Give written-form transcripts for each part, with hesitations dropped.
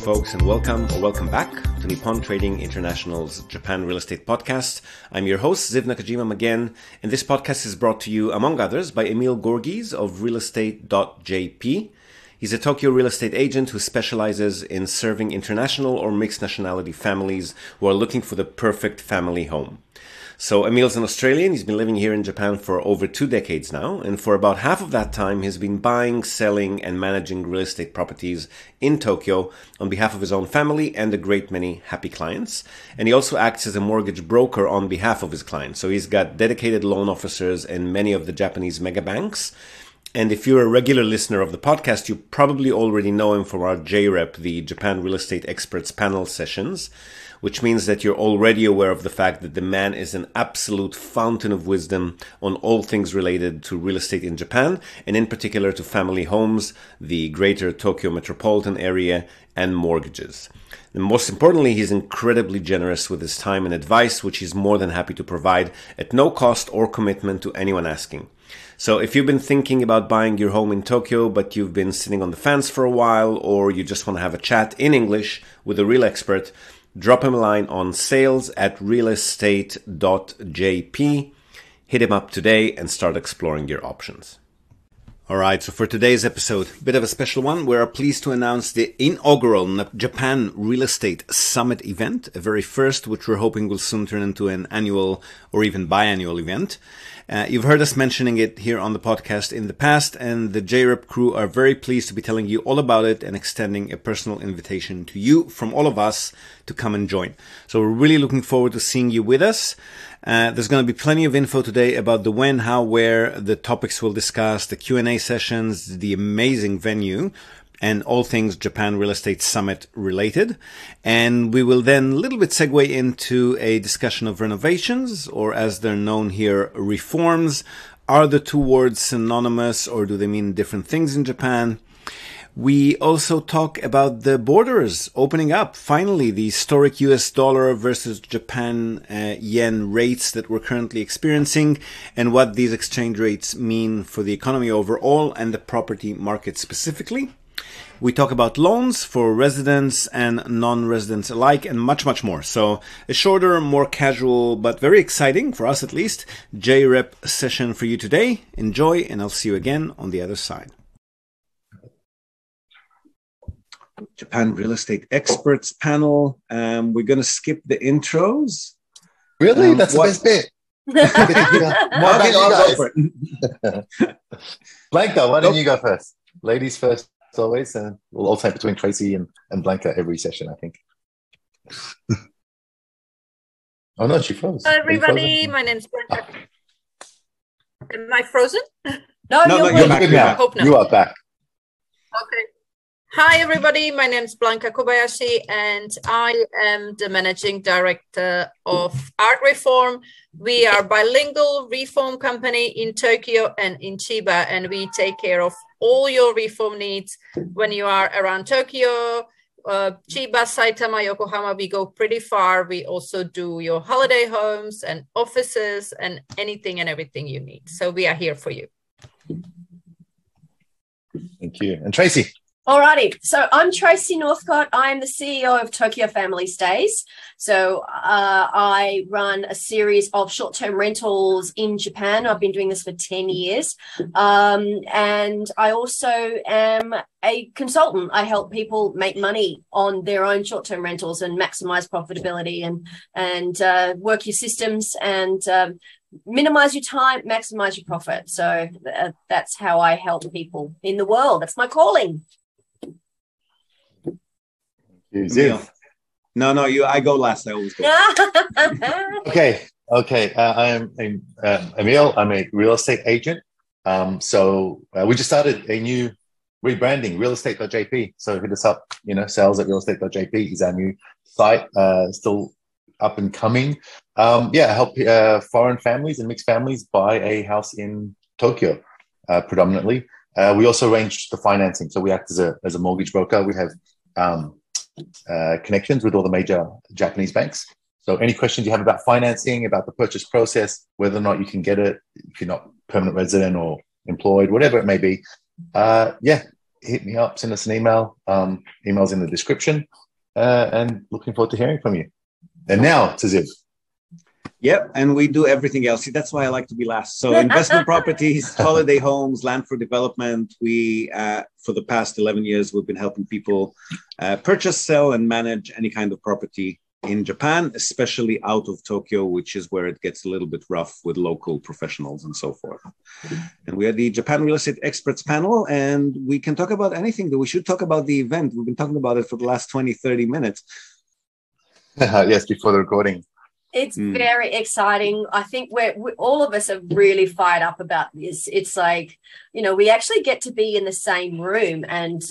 folks, and welcome back to Nippon Trading International's Japan Real Estate Podcast. I'm your host, Ziv Nakajima again, and this podcast is brought to you, among others, by Emil Gorgies of realestate.jp. He's a Tokyo real estate agent who specializes in serving international or mixed nationality families who are looking for the perfect family home. So Emil's an Australian. He's been living here in Japan for over 2 decades now. And for about half of that time, he's been buying, selling, and managing real estate properties in Tokyo on behalf of his own family and a great many happy clients. And he also acts as a mortgage broker on behalf of his clients. So he's got dedicated loan officers in many of the Japanese mega banks. And if you're a regular listener of the podcast, you probably already know him from our JREP, the Japan Real Estate Experts Panel sessions, which means that you're already aware of the fact that the man is an absolute fountain of wisdom on all things related to real estate in Japan, and in particular to family homes, the greater Tokyo metropolitan area, and mortgages. And most importantly, he's incredibly generous with his time and advice, which he's more than happy to provide at no cost or commitment to anyone asking. So if you've been thinking about buying your home in Tokyo, but you've been sitting on the fence for a while, or you just want to have a chat in English with a real expert, drop him a line on sales@realestate.jp. Hit him up today and start exploring your options. All right, so for today's episode, a bit of a special one. We're pleased to announce the inaugural Japan Real Estate Summit event, a very first, which we're hoping will soon turn into an annual or even biannual event. You've heard us mentioning it here on the podcast in the past, and the JREP crew are very pleased to be telling you all about it and extending a personal invitation to you from all of us to come and join. So we're really looking forward to seeing you with us. There's going to be plenty of info today about the when, how, where, the topics we'll discuss, the Q&A sessions, the amazing venue, and all things Japan Real Estate Summit related. And we will then a little bit segue into a discussion of renovations, or as they're known here, reforms. Are the two words synonymous, or do they mean different things in Japan? We also talk about the borders opening up. Finally, the historic US dollar versus Japan yen rates that we're currently experiencing, and what these exchange rates mean for the economy overall and the property market specifically. We talk about loans for residents and non-residents alike, and much, much more. So a shorter, more casual, but very exciting, for us at least, JREP session for you today. Enjoy, and I'll see you again on the other side. Japan Real Estate Experts Panel. We're going to skip the intros. Really? That's the best bit. Blanca, why don't you go first? Ladies first, as always, and we'll alternate between Tracy and Blanca every session, I think. Oh no, she froze. Hello, everybody. My name's Blanca. Am I frozen? No, you're back now. You are back. Okay. Hi, everybody. My name is Blanca Kobayashi, and I am the Managing Director of Art Reform. We are a bilingual reform company in Tokyo and in Chiba, and we take care of all your reform needs when you are around Tokyo, Chiba, Saitama, Yokohama. We go pretty far. We also do your holiday homes and offices and anything and everything you need. So we are here for you. Thank you. And Tracy? Alrighty, so I'm Tracy Northcott. I'm the CEO of Tokyo Family Stays. So I run a series of short-term rentals in Japan. I've been doing this for 10 years. And I also am a consultant. I help people make money on their own short-term rentals and maximize profitability and work your systems and minimize your time, maximize your profit. So that's how I help people in the world. That's my calling. No, I go last. I always go. Okay. I am Emil. I'm a real estate agent. So we just started a new rebranding, realestate.jp. So hit us up. Sales@realestate.jp is our new site. Still up and coming. I help foreign families and mixed families buy a house in Tokyo, predominantly. We also arrange the financing. So we act as a mortgage broker. We have connections with all the major Japanese banks. So any questions you have about financing, about the purchase process, whether or not you can get it, if you're not permanent resident or employed, whatever it may be, hit me up, send us an email. Email's in the description. And looking forward to hearing from you. And now to Ziv. Yep, and we do everything else. See, that's why I like to be last. So investment properties, holiday homes, land for development. We, for the past 11 years, we've been helping people purchase, sell, and manage any kind of property in Japan, especially out of Tokyo, which is where it gets a little bit rough with local professionals and so forth. And we are the Japan Real Estate Experts panel, and we can talk about anything, but we should talk about the event. We've been talking about it for the last 20, 30 minutes. Yes, before the recording. It's very exciting. I think we all of us are really fired up about this. It's like, we actually get to be in the same room and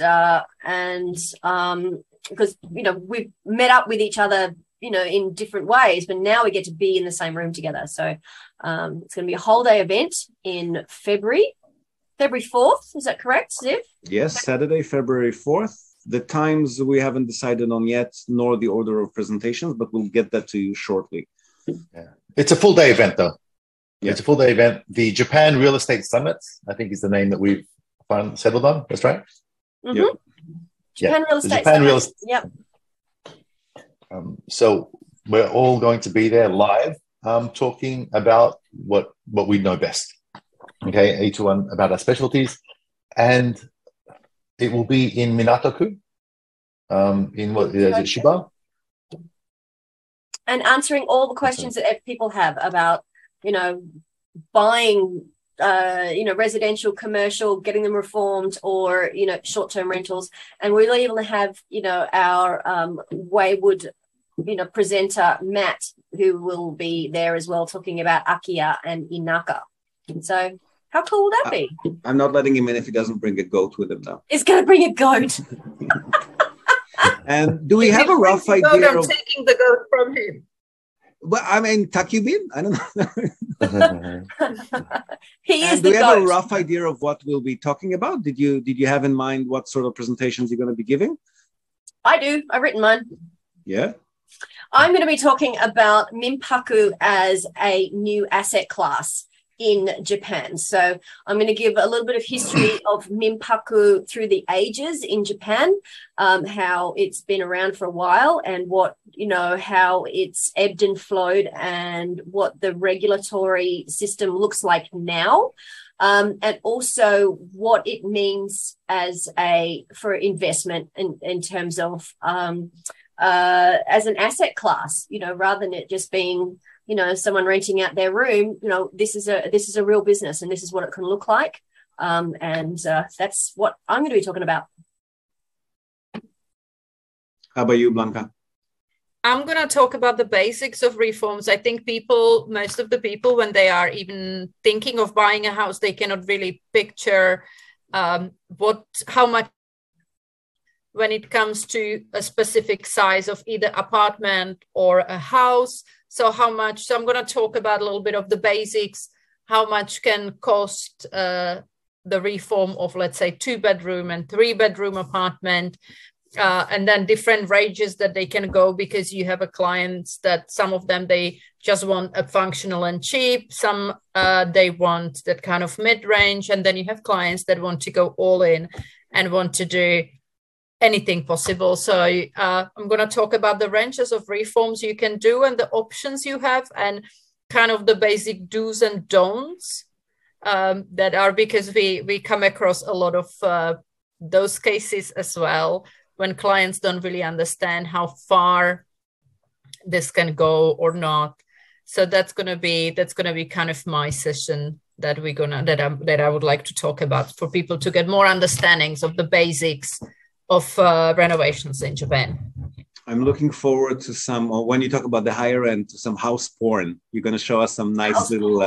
because, we've met up with each other, in different ways, but now we get to be in the same room together. So it's going to be a whole day event in February 4th. Is that correct, Ziv? Yes, Saturday, February 4th. The times we haven't decided on yet, nor the order of presentations, but we'll get that to you shortly. Yeah. It's a full day event, though. Yeah. It's a full day event. The Japan Real Estate Summit, I think, is the name that we've settled on. That's right. Mm-hmm. Yep. Japan Real Estate Japan Real Summit. Yep. So we're all going to be there live, talking about what we know best. Okay, each one about our specialties, and it will be in Minato-ku, in what is it, Shiba? And answering all the questions that people have about, buying, residential, commercial, getting them reformed, or, short-term rentals. And we'll even have, our Wayward, presenter, Matt, who will be there as well, talking about Akiya and Inaka. So how cool will that be? I'm not letting him in if he doesn't bring a goat with him now. It's going to bring a goat. And do we have a rough idea I'm taking the goat from him. Well, I mean, Takubin? I don't know. He is do the we have a goat. rough idea of what we'll be talking about? Did you have in mind what sort of presentations you're going to be giving? I do. I've written mine. Yeah. I'm going to be talking about Minpaku as a new asset class in Japan. So I'm going to give a little bit of history of Minpaku through the ages in Japan, how it's been around for a while, and what, how it's ebbed and flowed, and what the regulatory system looks like now. And also what it means for investment in terms of as an asset class, rather than it just being, someone renting out their room. This is a real business, and this is what it can look like. And that's what I'm going to be talking about. How about you, Blanca? I'm going to talk about the basics of reforms. I think most of the people, when they are even thinking of buying a house, they cannot really picture how much when it comes to a specific size of either apartment or a house. So how much, so I'm going to talk about a little bit of the basics, how much can cost the reform of, let's say, 2-bedroom and 3-bedroom apartment, and then different ranges that they can go, because you have a clients that some of them, they just want a functional and cheap, some they want that kind of mid-range, and then you have clients that want to go all in and want to do anything possible. So I'm going to talk about the ranges of reforms you can do and the options you have, and kind of the basic do's and don'ts that are, because we come across a lot of those cases as well, when clients don't really understand how far this can go or not. So that's going to be kind of my session that I would like to talk about, for people to get more understandings of the basics of renovations in Japan. I'm looking forward to some, or when you talk about the higher end, to some house porn. You're going to show us some nice little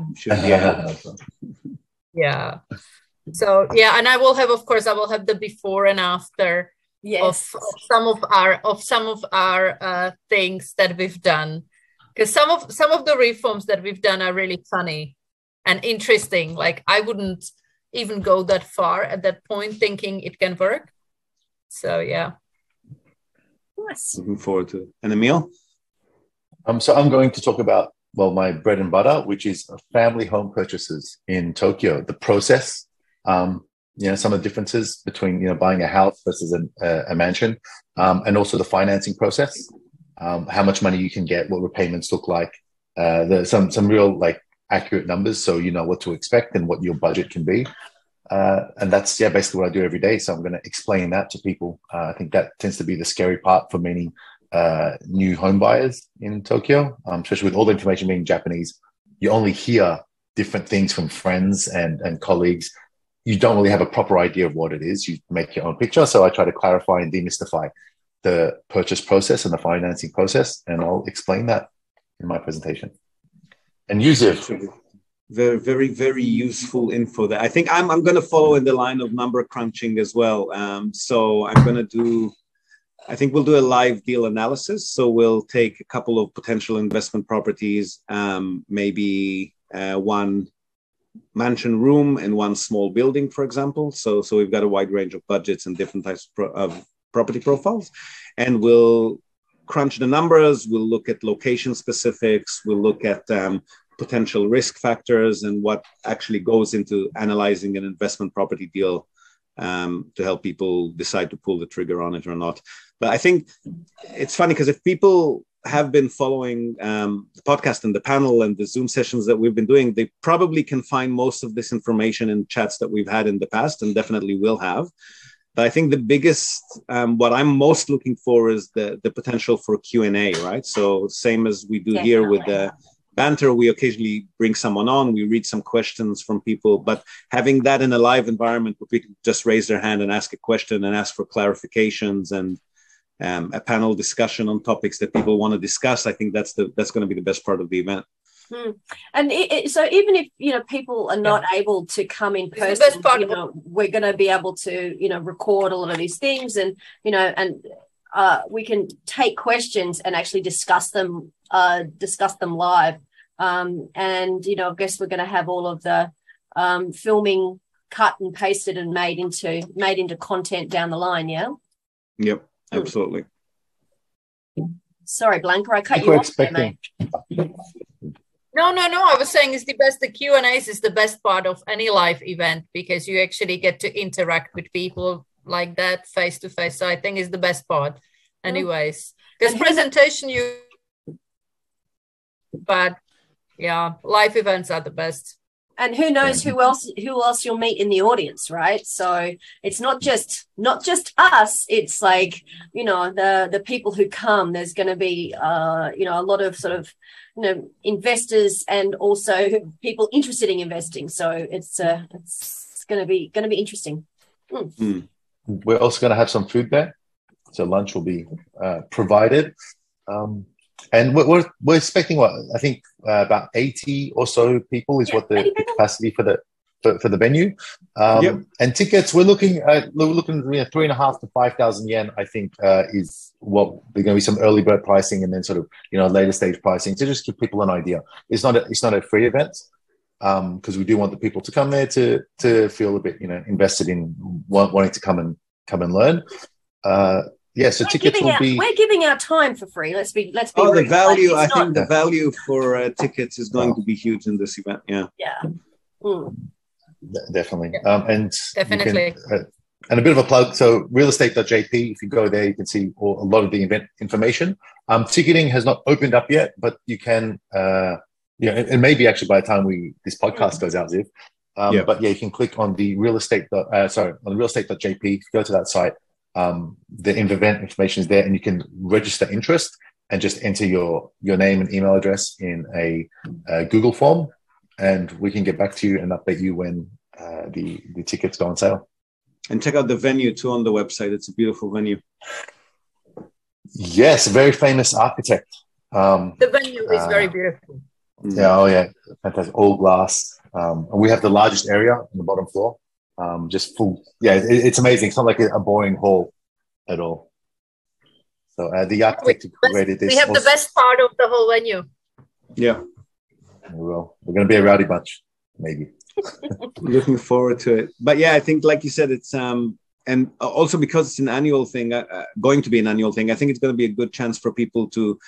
yeah. So yeah, and I will have the before and after. Yes. Of some of our things that we've done, because some of the reforms that we've done are really funny and interesting. Like, I wouldn't even go that far at that point thinking it can work. So yeah. Nice. Looking forward to it. And Emil? So I'm going to talk about, my bread and butter, which is family home purchases in Tokyo, the process, some of the differences between buying a house versus a mansion, and also the financing process, how much money you can get, what repayments look like, some real like accurate numbers, so you know what to expect and what your budget can be. And that's basically what I do every day. So I'm going to explain that to people. I think that tends to be the scary part for many new home buyers in Tokyo, especially with all the information being Japanese. You only hear different things from friends and colleagues. You don't really have a proper idea of what it is. You make your own picture. So I try to clarify and demystify the purchase process and the financing process, and I'll explain that in my presentation. And use it. Very, very, very useful info there. I think I'm going to follow in the line of number crunching as well. So I'm going to I think we'll do a live deal analysis. So we'll take a couple of potential investment properties, maybe one mansion room and one small building, for example. So we've got a wide range of budgets and different types of property profiles. And we'll crunch the numbers. We'll look at location specifics. We'll look at potential risk factors and what actually goes into analyzing an investment property deal to help people decide to pull the trigger on it or not. But I think it's funny because if people have been following the podcast and the panel and the Zoom sessions that we've been doing, they probably can find most of this information in chats that we've had in the past and definitely will have. But I think the biggest, what I'm most looking for is the potential for Q&A, right? So same as we do here with the banter, we occasionally bring someone on, we read some questions from people, but having that in a live environment where people just raise their hand and ask a question and ask for clarifications and a panel discussion on topics that people want to discuss, I think that's going to be the best part of the event. And so even if people are not able to come in person, we're going to be able to record a lot of these things, and we can take questions and actually discuss them live. And I guess we're going to have all of the filming cut and pasted and made into content down the line. Yep, absolutely. Sorry, Blanca, I cut you off there, mate. No. I was saying the Q&As is the best part of any live event, because you actually get to interact with people like that face to face. So I think it's the best part anyways. Because presentation but live events are the best. And who knows who else you'll meet in the audience, right? So it's not just us. It's like, the people who come. There's going to be a lot of sort of investors and also people interested in investing. So it's going to be interesting. We're also going to have some food there, so lunch will be provided. And we're expecting I think about 80 or so people is what the capacity for the venue. And tickets we're looking at 3,500 to 5,000 yen. I think is what there's going to be some early bird pricing and then sort of later stage pricing to just give people an idea. It's not a free event because we do want the people to come there to feel a bit invested in wanting to come and learn. So tickets will be. We're giving our time for free. Let's be. The value. I think the value for tickets is going to be huge in this event. Definitely. And definitely. And a bit of a plug. So realestate.jp. If you go there, you can see a lot of the event information. Ticketing has not opened up yet, but you can. It may be actually by the time this podcast goes out, Ziv. But you can click on the realestate.jp. If you go to that site. The event information is there, and you can register interest and just enter your name and email address in a Google form, and we can get back to you and update you when the tickets go on sale. And check out the venue too on the website. It's a beautiful venue. Yes, a very famous architect. The venue is very beautiful. Yeah, fantastic, all glass. And we have the largest area on the bottom floor. Just full. It's amazing. It's not like a boring hall at all. So the architect created this. We have the best part of the whole venue. Yeah. We're going to be a rowdy bunch, maybe. Looking forward to it. But I think like you said, it's and also because it's an annual thing, going to be an annual thing, I think it's going to be a good chance for people to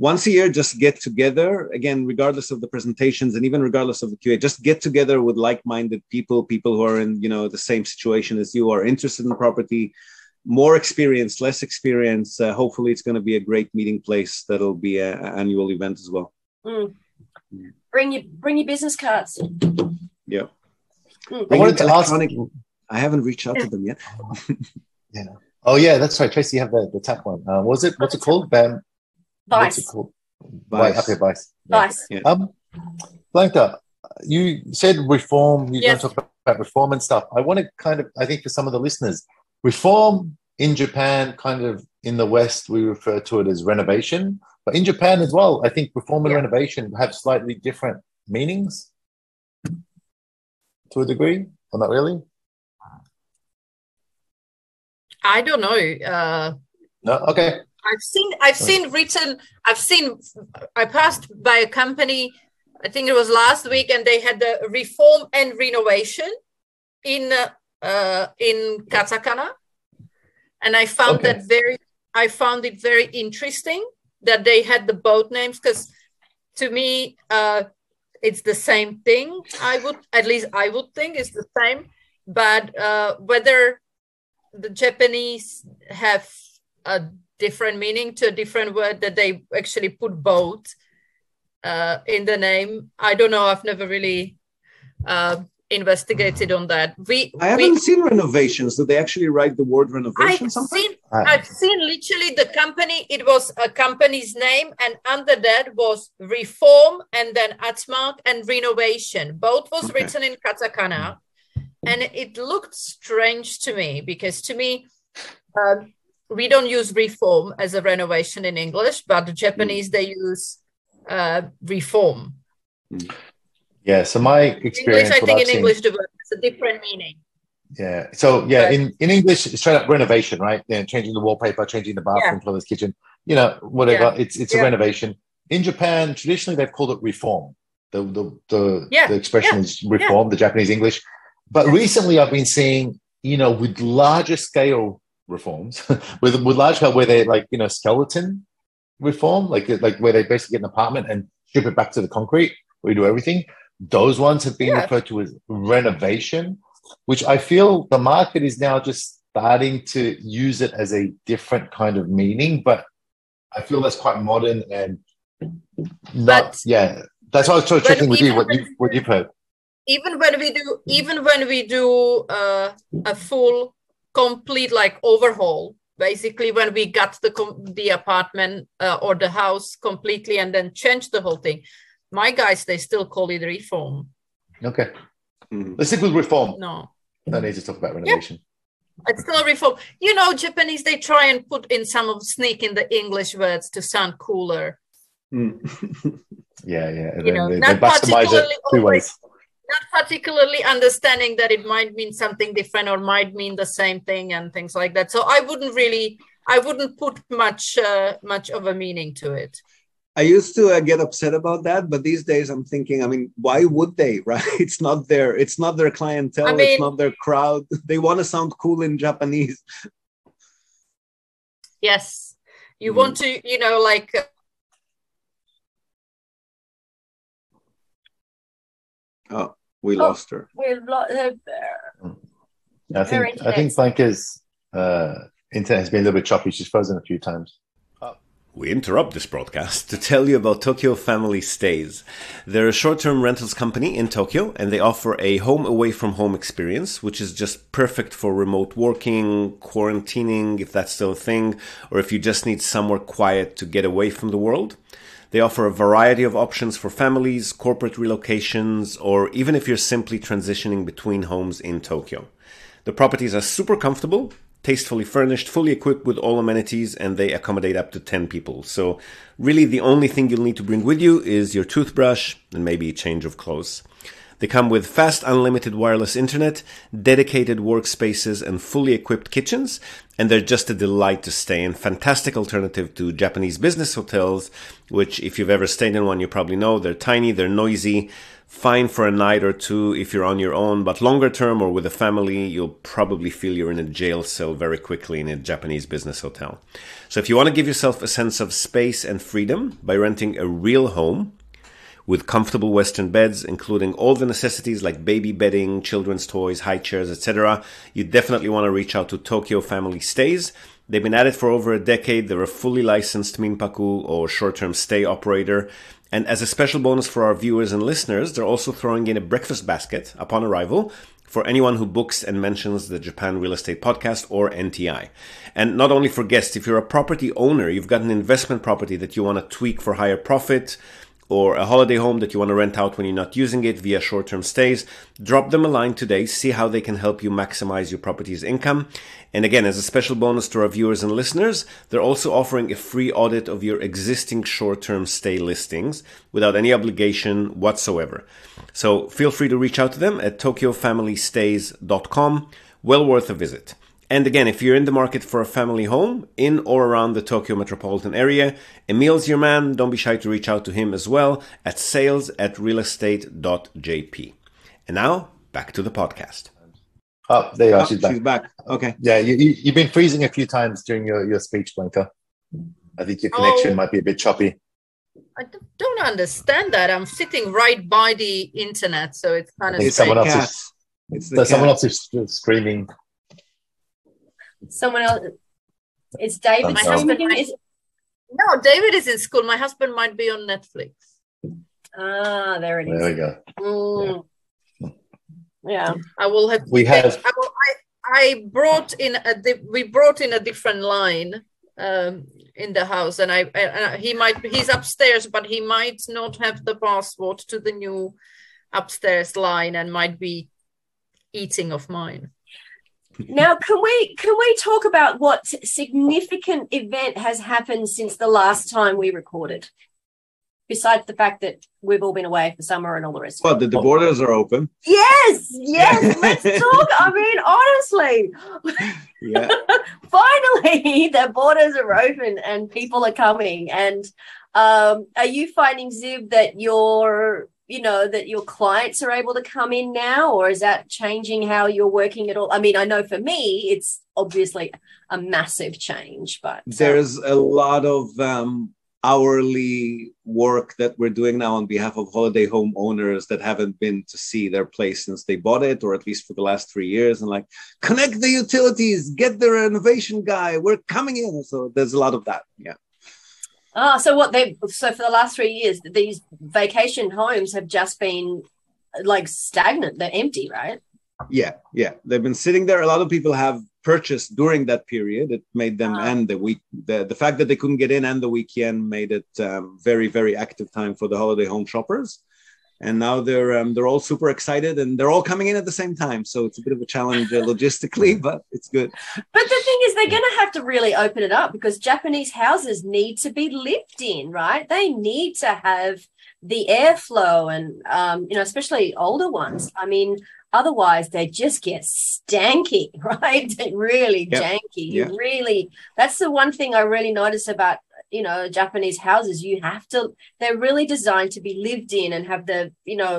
once a year, just get together, again, regardless of the presentations and even regardless of the QA, just get together with like-minded people who are in, the same situation as you, are interested in property, more experience, less experience. Hopefully it's going to be a great meeting place. That'll be an annual event as well. Bring your business cards. Yeah. I wanted to ask. I haven't reached out to them yet. Yeah. Oh yeah, that's right. Tracy, you have the tap one. What's it called? Vice. What's it called? Vice. Okay, Vice. Vice. Yeah. Blanca, you said reform. You're Yes. going to talk about reform and stuff. I want to I think for some of the listeners, reform in Japan, kind of in the West, we refer to it as renovation. But in Japan as well, I think reform and renovation have slightly different meanings to a degree, or not really? I don't know. No? Okay. I passed by a company, I think it was last week, and they had the reform and renovation in katakana. And I found it very interesting that they had the both names, because to me, it's the same thing. I would think it's the same, but whether the Japanese have a different meaning to a different word that they actually put both in the name, I don't know. I've never really investigated on that. I haven't seen renovations. Do they actually write the word renovation? I've seen literally the company. It was a company's name, and under that was reform, and then Atmark and renovation. Both was written in katakana, and it looked strange to me, because to me, we don't use reform as a renovation in English, but the Japanese, they use reform. Yeah, so my experience... English, I think in English, the word has a different meaning. Yeah, so in English, it's straight up renovation, right? Yeah, changing the wallpaper, changing the bathroom, toilets, kitchen, whatever. Yeah. It's a renovation. In Japan, traditionally, they've called it reform. The expression is reform, the Japanese English. But recently, I've been seeing, with larger scale reforms, with large scale where they're skeleton reform, like where they basically get an apartment and strip it back to the concrete, where you do everything. Those ones have been referred to as renovation, which I feel the market is now just starting to use it as a different kind of meaning. But I feel that's quite modern and not. That's why I was sort of checking with you what you've heard. Even when we do a full, complete overhaul, basically when we got the apartment or the house completely and then change the whole thing. My guys, they still call it reform. Okay. Let's stick with reform. No need to talk about renovation. Yeah. It's still reform. Japanese, they try and sneak in the English words to sound cooler. Yeah. They customize it two ways. Not particularly understanding that it might mean something different or might mean the same thing and things like that. So I wouldn't put much of a meaning to it. I used to get upset about that, but these days I'm thinking, why would they, right? It's not their clientele, it's not their crowd. They want to sound cool in Japanese. Yes. You want to, Oh, we lost her. We've lost her. I think Blanca's internet has been a little bit choppy. She's frozen a few times. We interrupt this broadcast to tell you about Tokyo Family Stays. They're a short-term rentals company in Tokyo, and they offer a home away from home experience, which is just perfect for remote working, quarantining, if that's still a thing, or if you just need somewhere quiet to get away from the world. They offer a variety of options for families, corporate relocations, or even if you're simply transitioning between homes in Tokyo. The properties are super comfortable, tastefully furnished, fully equipped with all amenities, and they accommodate up to 10 people. So really the only thing you'll need to bring with you is your toothbrush and maybe a change of clothes. They come with fast unlimited wireless internet, dedicated workspaces, and fully equipped kitchens, and they're just a delight to stay in. Fantastic alternative to Japanese business hotels, which if you've ever stayed in one, you probably know they're tiny, they're noisy, fine for a night or two if you're on your own, but longer term or with a family, you'll probably feel you're in a jail cell very quickly in a Japanese business hotel. So if you want to give yourself a sense of space and freedom by renting a real home with comfortable Western beds, including all the necessities like baby bedding, children's toys, high chairs, etc., you definitely want to reach out to Tokyo Family Stays. They've been at it for over a decade. They're a fully licensed Minpaku or short-term stay operator. And as a special bonus for our viewers and listeners, they're also throwing in a breakfast basket upon arrival for anyone who books and mentions the Japan Real Estate Podcast or NTI. And not only for guests, if you're a property owner, you've got an investment property that you want to tweak for higher profit, or a holiday home that you want to rent out when you're not using it via short-term stays, drop them a line today, see how they can help you maximize your property's income. And again, as a special bonus to our viewers and listeners, they're also offering a free audit of your existing short-term stay listings without any obligation whatsoever. So feel free to reach out to them at tokyofamilystays.com. Well worth a visit. And again, if you're in the market for a family home in or around the Tokyo metropolitan area, Emil's your man. Don't be shy to reach out to him as well at sales@realestate.jp. And now, back to the podcast. Oh, there you are. She's back. She's back. Okay. Yeah, you've been freezing a few times during your speech, Blanca. I think your connection might be a bit choppy. I don't understand that. I'm sitting right by the internet, so it's kind of Someone else is screaming. Someone else. It's David. My husband no, David is in school. My husband might be on Netflix. Ah, there it is. There we go. Yeah. I will have. I brought in we brought in a different line in the house, and he's upstairs, but he might not have the password to the new upstairs line and might be eating of mine. Now, can we talk about what significant event has happened since the last time we recorded? Besides the fact that we've all been away for summer and all the rest. Well, the borders are open. Yes, let's talk. I mean, honestly, yeah. Finally, the borders are open and people are coming. And are you finding, Zib, that your clients are able to come in now, or is that changing how you're working at all? I mean, I know for me, it's obviously a massive change, but there's a lot of hourly work that we're doing now on behalf of holiday home owners that haven't been to see their place since they bought it, or at least for the last 3 years, and like, connect the utilities, get the renovation guy, we're coming in. So there's a lot of that. Yeah. So for the last 3 years, these vacation homes have just been like stagnant. They're empty, right? Yeah. They've been sitting there. A lot of people have purchased during that period. It made them end the week. The fact that they couldn't get in and the weekend made it very, very active time for the holiday home shoppers. And now they're all super excited and they're all coming in at the same time. So it's a bit of a challenge logistically, but it's good. But the thing is, they're going to have to really open it up because Japanese houses need to be lived in, right? They need to have the airflow and, especially older ones. I mean, otherwise they just get stanky, right? They're really janky. Yeah. That's the one thing I really notice about Japanese houses. They're really designed to be lived in and have the,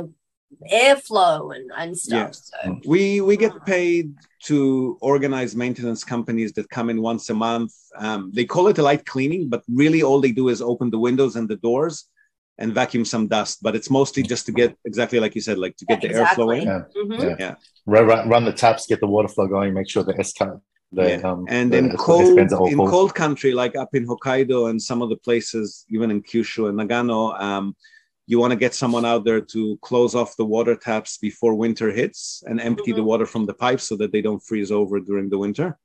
airflow and stuff. Yeah. So we get paid to organize maintenance companies that come in once a month. They call it a light cleaning, but really all they do is open the windows and the doors and vacuum some dust. But it's mostly just to get, exactly like you said, like to get the airflow in. Yeah. Mm-hmm. Yeah. Run the taps, get the water flow going, make sure the and in cold country, like up in Hokkaido and some of the places, even in Kyushu and Nagano, you want to get someone out there to close off the water taps before winter hits and empty the water from the pipes so that they don't freeze over during the winter.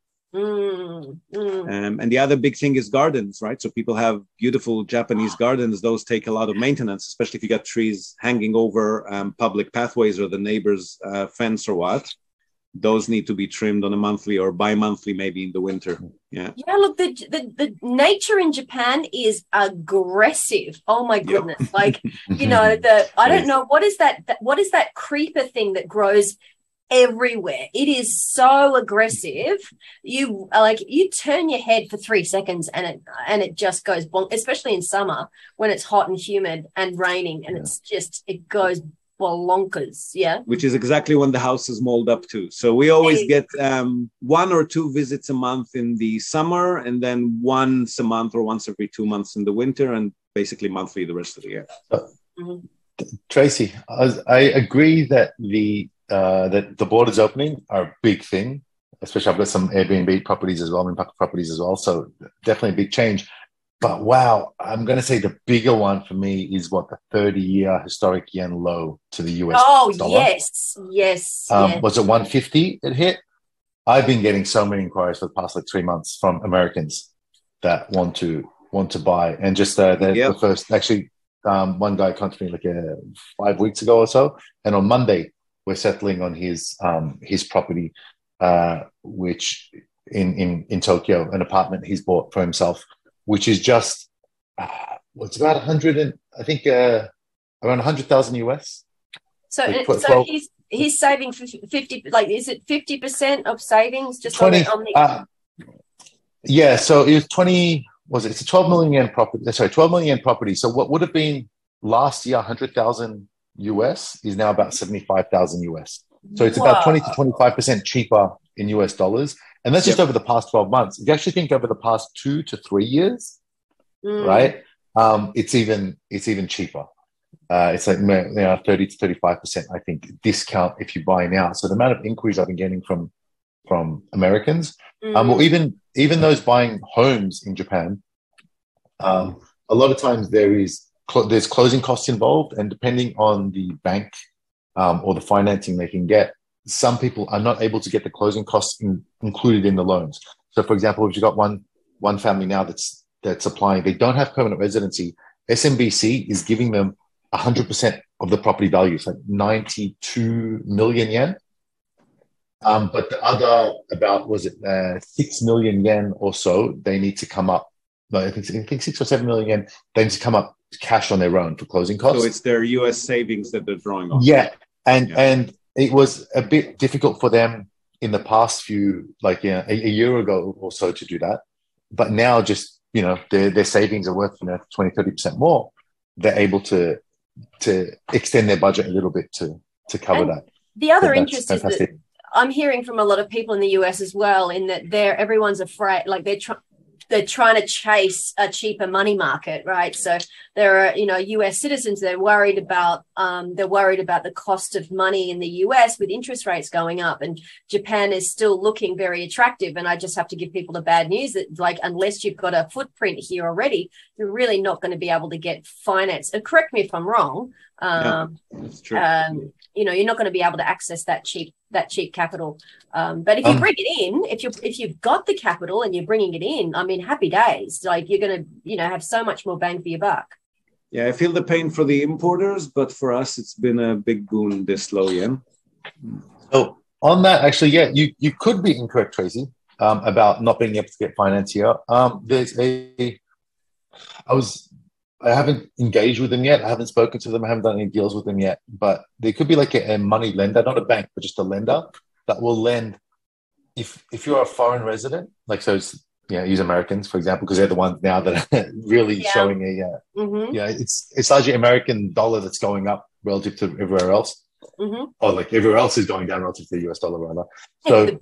And the other big thing is gardens, right? So people have beautiful Japanese gardens. Those take a lot of maintenance, especially if you got trees hanging over public pathways or the neighbor's fence or what. those need to be trimmed on a monthly or bi-monthly, maybe in the winter. Yeah. Yeah, look, the nature in Japan is aggressive. Oh my goodness. Yep. Like, you know, I don't know, what is that creeper thing that grows everywhere? It is so aggressive. You turn your head for 3 seconds and it just goes bonk, especially in summer when it's hot and humid and raining, and it goes bonkers. Yeah, which is exactly when the house is mold up too. So we always get 1 or 2 visits a month in the summer, and then once a month or once every 2 months in the winter, and basically monthly the rest of the year. Tracy, I agree that the borders opening are a big thing, especially I've got some Airbnb properties as well, Minpaku properties as well, so definitely a big change. But wow, I'm going to say the bigger one for me is what the 30-year historic yen low to the US dollar. Yes. Was it 150 it hit? I've been getting so many inquiries for the past 3 months from Americans that want to buy, and just the first, actually, one guy contacted me 5 weeks ago or so, and on Monday we're settling on his property, which in Tokyo, an apartment he's bought for himself, which is just it's about 100 and I think around 100,000 US. So he's saving 50. Like, is it 50% of savings? Just 20. Yeah. So it was 20. Was it? It's a 12 million yen property. Sorry, 12 million yen property. So what would have been last year 100,000 US is now about 75,000 US. So it's about 20 to 25% cheaper in US dollars. And that's just over the past 12 months. If you actually think over the past 2 to 3 years, right? It's even cheaper. It's like 30 to 35%, I think, discount if you buy now. So the amount of inquiries I've been getting from Americans, or even those buying homes in Japan, a lot of times there's closing costs involved, and depending on the bank or the financing they can get, some people are not able to get the closing costs included in the loans. So, for example, if you've got one family now that's applying, they don't have permanent residency, SMBC is giving them 100% of the property value. It's like 92 million yen. But the other about 6 million yen or so, they need to come up. No, I think 6 or 7 million yen. They need to come up cash on their own for closing costs. So it's their US savings that they're drawing on. Yeah, and it was a bit difficult for them in the past few, a year ago or so, to do that. But now, just their savings are worth 20, 30% more. They're able to extend their budget a little bit to cover that. The other interest is that I'm hearing from a lot of people in the US as well, in that everyone's afraid, like they're trying to chase a cheaper money market, right? So there are, US citizens, they're worried about the cost of money in the US with interest rates going up, and Japan is still looking very attractive. And I just have to give people the bad news that, unless you've got a footprint here already, you're really not going to be able to get finance. And correct me if I'm wrong. That's true. You're not going to be able to access that cheap capital. But if you bring it in, if you've got the capital and you're bringing it in, I mean, happy days. You're going to, have so much more bang for your buck. Yeah, I feel the pain for the importers, but for us, it's been a big boon, this low yen. So on that, actually, you could be incorrect, Tracy, about not being able to get finance here. I haven't engaged with them yet. I haven't spoken to them. I haven't done any deals with them yet. But there could be a money lender, not a bank, but just a lender that will lend. If you're a foreign resident, use Americans, for example, because they're the ones now that are really showing it's largely American dollar that's going up relative to everywhere else. Or everywhere else is going down relative to the US dollar, rather. So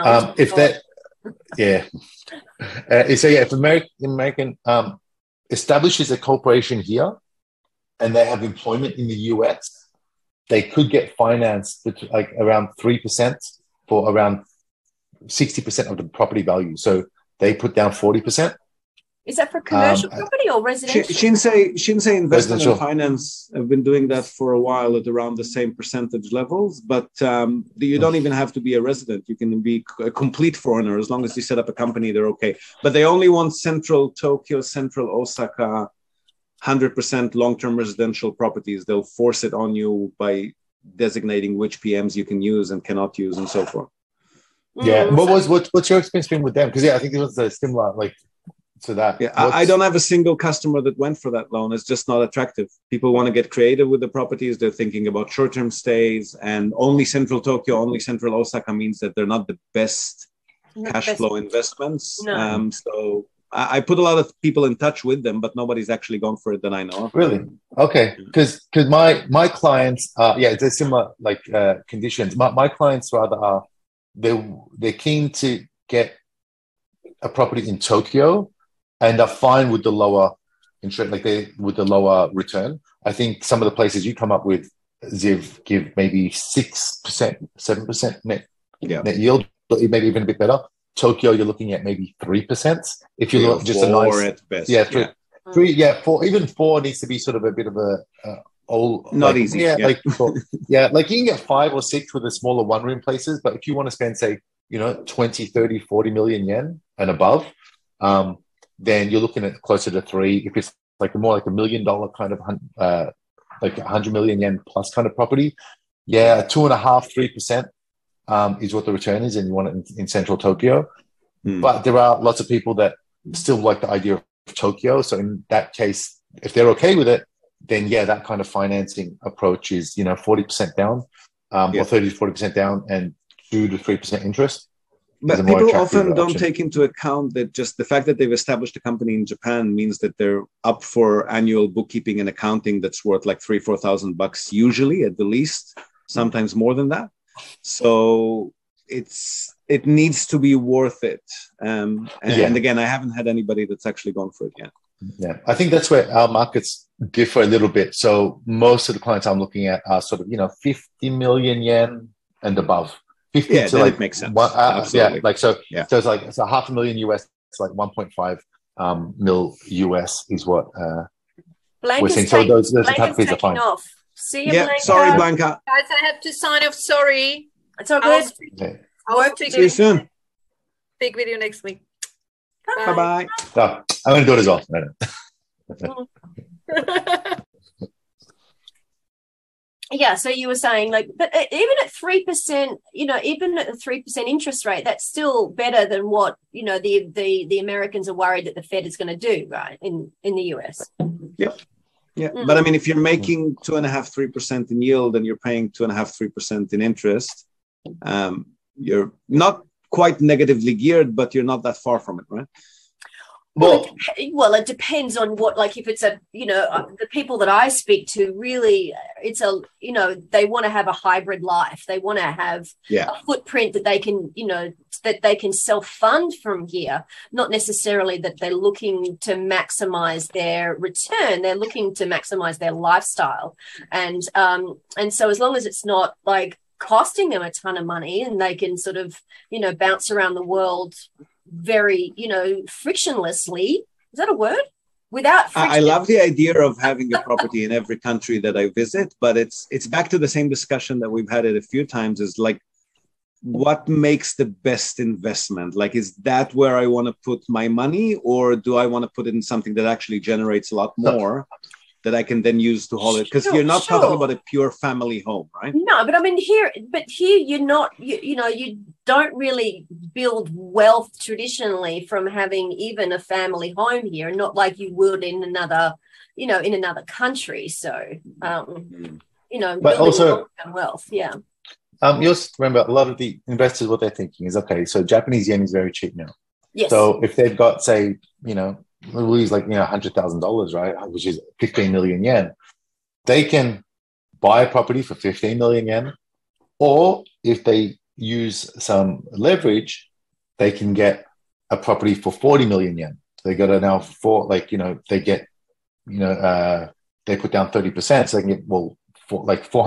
if American establishes a corporation here and they have employment in the US, they could get financed around 3% for around 60% of the property value. So they put down 40%. Is that for commercial property or residential? Shinsei Investment and Finance have been doing that for a while at around the same percentage levels, but you don't even have to be a resident. You can be a complete foreigner. As long as you set up a company, they're okay. But they only want central Tokyo, central Osaka, 100% long-term residential properties. They'll force it on you by designating which PMs you can use and cannot use and so forth. Yeah. What's your experience been with them? Because I think it was similar like to that. Yeah, I don't have a single customer that went for that loan. It's just not attractive. People want to get creative with the properties. They're thinking about short-term stays, and only central Tokyo, only central Osaka means that they're not the best cash flow investments. No. So I put a lot of people in touch with them, but nobody's actually gone for it that I know of. Really? Okay. Because my clients, it's a similar like conditions. My clients rather are they're keen to get a property in Tokyo, and are fine with the lower interest, with the lower return. I think some of the places you come up with, Ziv, give maybe 6%, 7% net yield, maybe even a bit better. Tokyo, you're looking at maybe 3%. If you look just a nice, at best. Three, four. Even 4 needs to be sort of a bit of a old, not easy. Like you can get 5 or 6 with the smaller one-room places, but if you want to spend, say, 20, 30, 40 million yen and above, then you're looking at closer to 3. If it's like more like $1 million kind of like 100 million yen plus kind of property, 2.5%, 3% is what the return is, and you want it in central Tokyo. But there are lots of people that still like the idea of Tokyo. So in that case, if they're okay with it, then that kind of financing approach is 40% down, or 30 to 40% down, and 2 to 3% interest. But people often don't take into account that just the fact that they've established a company in Japan means that they're up for annual bookkeeping and accounting that's worth like $3,000-4,000 usually at the least, sometimes more than that. So it needs to be worth it. And again, I haven't had anybody that's actually gone for it yet. Yeah, I think that's where our markets differ a little bit. So most of the clients I'm looking at are sort of 50 million yen and above. 50 to it makes sense. Absolutely. So it's like it's $500,000 US. It's like 1.5 mil US is what we're seeing. So those countries are fine. Off. See you, Blanca. Sorry, Blanca. Guys, I have to sign off. Sorry. It's all good. See you soon. Speak with you next week. Bye-bye. I'm going to do it as well. Yeah, so you were saying but even at 3%, even at a 3% interest rate, that's still better than what the Americans are worried that the Fed is going to do, right? In the US. Yep. Yeah, but I mean, if you're making 2.5-3% in yield and you're paying 2.5-3% in interest, you're not quite negatively geared, but you're not that far from it, right? Well, it depends on what, if it's the people that I speak to, really, it's they want to have a hybrid life. They want to have a footprint that they can, that they can self-fund from here, not necessarily that they're looking to maximize their return. They're looking to maximize their lifestyle. And so as long as it's not costing them a ton of money and they can sort of, bounce around the world very, frictionlessly. Is that a word? Without friction. I love the idea of having a property in every country that I visit, but it's back to the same discussion that we've had it a few times, is what makes the best investment? Is that where I want to put my money, or do I want to put it in something that actually generates a lot more that I can then use to hold it? Because you're not talking about a pure family home, right? No, but I mean here you're not, you don't really build wealth traditionally from having even a family home here, not like you would in another country. So, but also wealth, yeah. You also remember a lot of the investors, what they're thinking is, okay, so Japanese yen is very cheap now. Yes. So if they've got, say, we'll use $100,000, right, which is 15 million yen, they can buy a property for 15 million yen, or if they use some leverage, they can get a property for 40 million yen. They got to now they get, they put down 30%, so they can get, for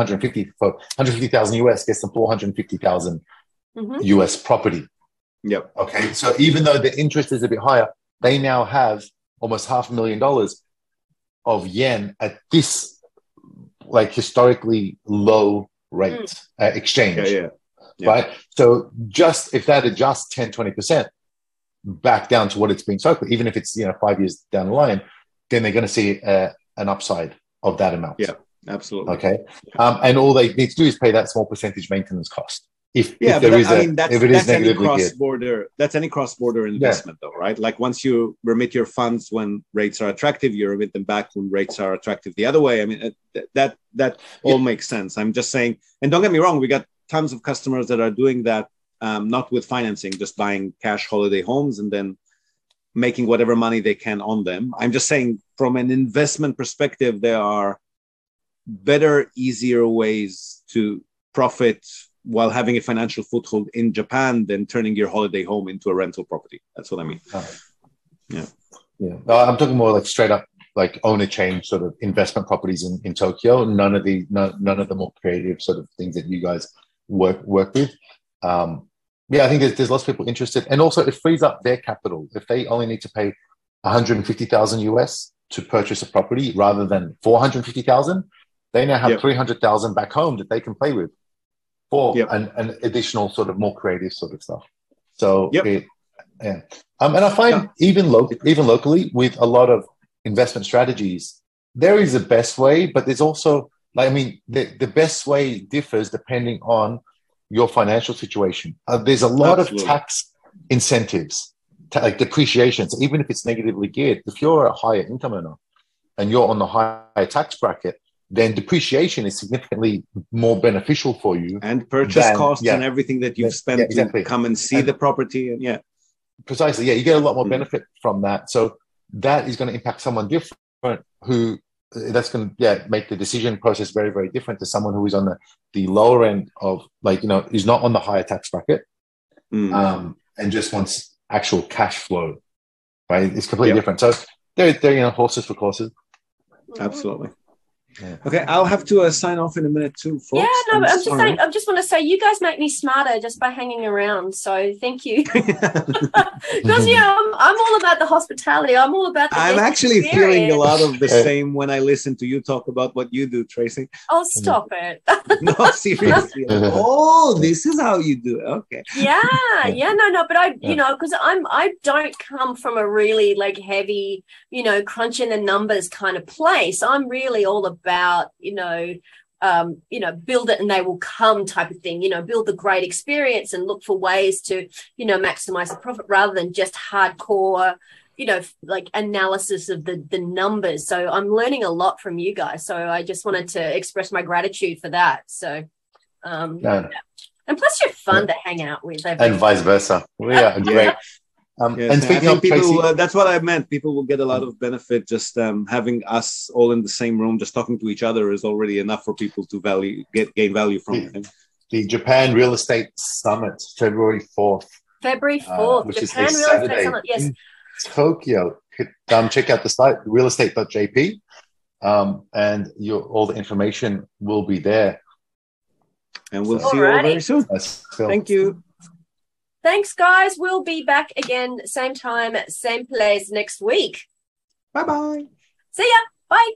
150,000 US gets them 450,000 US property. Yep. Okay. So even though the interest is a bit higher, they now have almost $500,000 of yen at this historically low rate exchange. Yeah. Right. So just if that adjusts 10-20% back down to what it's been sold, even if it's 5 years down the line, then they're going to see an upside of that amount. Yeah. Absolutely. Okay. And all they need to do is pay that small percentage maintenance cost. if Yeah, there but is I mean, if it is that's any negatively geared. cross-border. That's any cross-border investment, though, right? Like once you remit your funds when rates are attractive, you remit them back when rates are attractive the other way. I mean, that all makes sense. I'm just saying, and don't get me wrong, we got tons of customers that are doing that, not with financing, just buying cash holiday homes and then making whatever money they can on them. I'm just saying, from an investment perspective, there are better, easier ways to profit while having a financial foothold in Japan than turning your holiday home into a rental property. That's what I mean. Yeah. No, I'm talking more like straight up, like owner change sort of investment properties in Tokyo. None of the more creative sort of things that you guys work with. I think there's lots of people interested, and also it frees up their capital. If they only need to pay 150,000 US to purchase a property rather than 450,000, they now have 300,000 back home that they can play with for an additional sort of more creative sort of stuff. So and I find even locally with a lot of investment strategies, there is a best way, but there's also the best way differs depending on your financial situation. There's a lot of tax incentives, like depreciation. So even if it's negatively geared, if you're a higher income earner and you're on the higher tax bracket, then depreciation is significantly more beneficial for you. And purchase costs and everything that you've spent to come and see the property. And precisely. Yeah, you get a lot more benefit from that. So that is going to impact someone different who that's going to make the decision process very, very different to someone who is on the lower end of is not on the higher tax bracket and just wants actual cash flow, right? It's completely different. So they're horses for courses. Absolutely. Yeah. Okay, I'll have to sign off in a minute too, folks. Yeah, no, but I'm just saying. I just want to say, you guys make me smarter just by hanging around. So thank you. Because I'm all about the hospitality. I'm all about. I'm actually feeling a lot of the same when I listen to you talk about what you do, Tracy. Oh, stop it! No, seriously. This is how you do it. Okay. No. But because I don't come from a really heavy, crunching the numbers kind of place. I'm really all about build it and they will come type of thing, build the great experience and look for ways to, maximize the profit rather than just hardcore, analysis of the numbers. So I'm learning a lot from you guys. So I just wanted to express my gratitude for that. So, and plus you're fun to hang out with. And vice versa. We are great. And speaking of people, that's what I meant. People will get a lot of benefit just having us all in the same room, just talking to each other is already enough for people to gain value from it. The Japan Real Estate Summit, February 4th. Which Japan is Real Estate Summit, yes. In Tokyo. Check out the site, realestate.jp, and all the information will be there. And we'll see you all very soon. Thank you. Thanks, guys. We'll be back again, same time, same place next week. Bye-bye. See ya. Bye.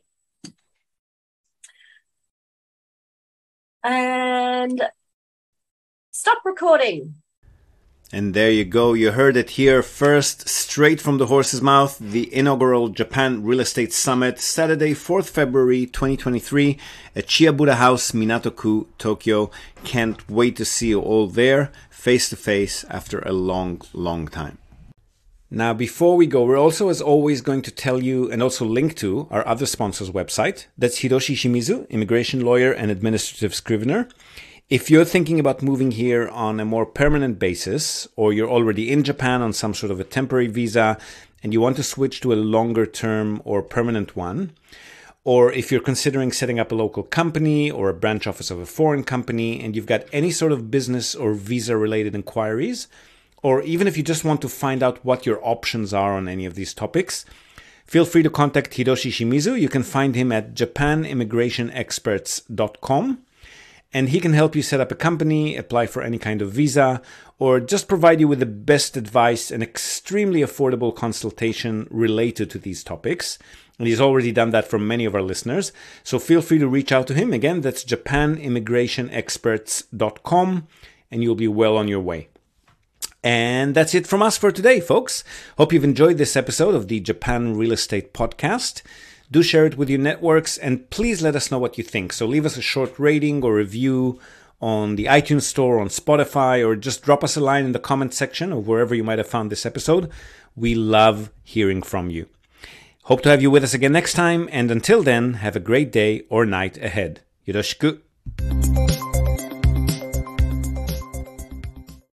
And stop recording. And there you go. You heard it here first, straight from the horse's mouth. The inaugural Japan Real Estate Summit, Saturday, 4th February 2023 at Chiyobuda House, Minato-ku, Tokyo. Can't wait to see you all there, face to face, after a long, long time. Now, before we go, we're also, as always, going to tell you and also link to our other sponsor's website. That's Hiroshi Shimizu, immigration lawyer and administrative scrivener. If you're thinking about moving here on a more permanent basis, or you're already in Japan on some sort of a temporary visa and you want to switch to a longer term or permanent one, or if you're considering setting up a local company or a branch office of a foreign company and you've got any sort of business or visa related inquiries, or even if you just want to find out what your options are on any of these topics, feel free to contact Hiroshi Shimizu. You can find him at japanimmigrationexperts.com. And he can help you set up a company, apply for any kind of visa, or just provide you with the best advice and extremely affordable consultation related to these topics. And he's already done that for many of our listeners. So feel free to reach out to him. Again, that's japanimmigrationexperts.com, and you'll be well on your way. And that's it from us for today, folks. Hope you've enjoyed this episode of the Japan Real Estate Podcast. Do share it with your networks, and please let us know what you think. So leave us a short rating or review on the iTunes Store, on Spotify, or just drop us a line in the comment section of wherever you might have found this episode. We love hearing from you. Hope to have you with us again next time, and until then, have a great day or night ahead. Yoroshiku.